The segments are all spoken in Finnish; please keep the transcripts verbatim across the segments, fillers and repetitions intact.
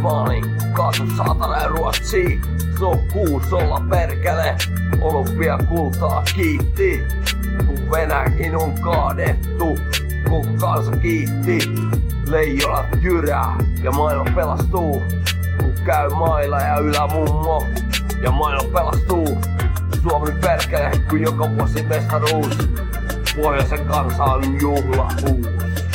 maaliin, kaatu saatana ja Ruotsi. Se on kuusolla perkele, olympiakultaa kiitti. Kun Venäjäkin on kaadettu, koko kansa kiitti. Leijonat jyrää ja maailma pelastuu. Kun käy mailla ja ylämummo ja maailma pelastuu. Suomi perkele, kun joka vuosi mestaruus. Pohjoisen kansa on juhlahuus.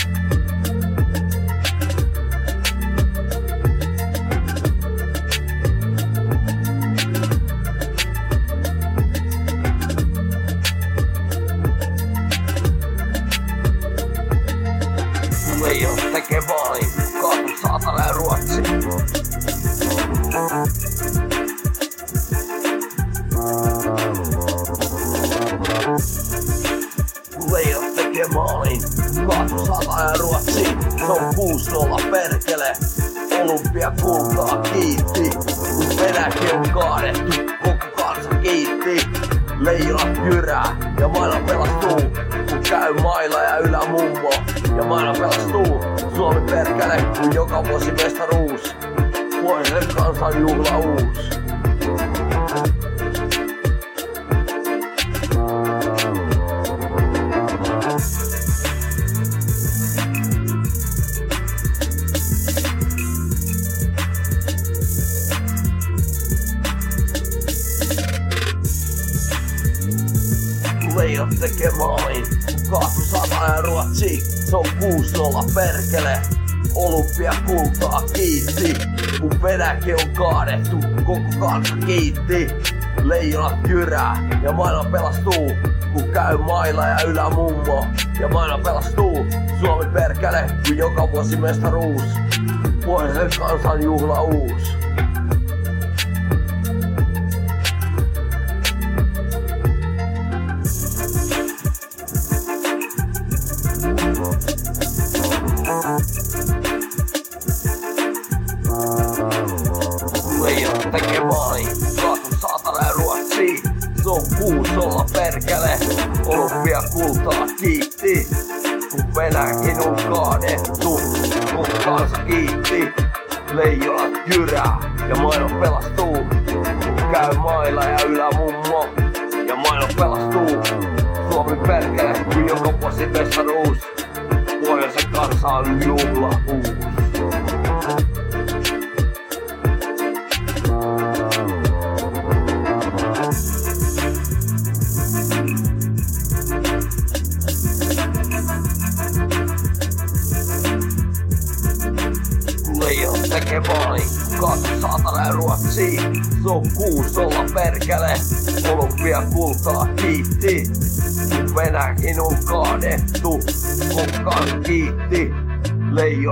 Leijonat tekee maalin, kaatu saatana ja Ruotsi. Leijonat tekee maalin, kaatu saatana ja Ruotsi. Se on kuusi nolla perkele, olympiakultaa kiitti. Kun Venäjäkin on kaadettu, koko kansa kiitti. Leijonat jyrää ja maailma pelastuu. Kun käy mailla ja ylämummo ja maailma pelastuu. Suomi perkele, kun joka vuosi mestaruus. Pohjoisen kansan juhlahuus. Leijonat tekee maalin, kaatu saatana ja Ruotsi. Se on kuusi nolla perkele, olympiakultaa kiitti. Kun Venäjäkin on kaadettu, koko kansa kiitti. Leijonat jyrää ja maailma pelastuu. Kun käy mailla ja ylämummo ja maailma pelastuu. Suomi perkele, kun joka vuosi mestaruus. Pohjoisen kansan juhlahuus. Leijonat tekee maalin, kaatu saatana ja Ruotsi. Se on kuusolla perkele, olympiakultaa kiitti. Kun Venäjäkin on kaadettu, koko kansa kiitti. Leijonat jyrää ja maailma pelastuu. Kun käy mailla ja ylämummo ja maailma pelastuu. Suomi perkele, kun joka vuosi mestaruus. Pohjoisen kansa on juhlahuus. Leijonat tekee maalin, kaatu saatana ja Ruotsi. Se on kuusolla perkele, olympiakultaa kiitti. Kun Venäjäkin on kaadettu, koko kansa kiitti. Leijonat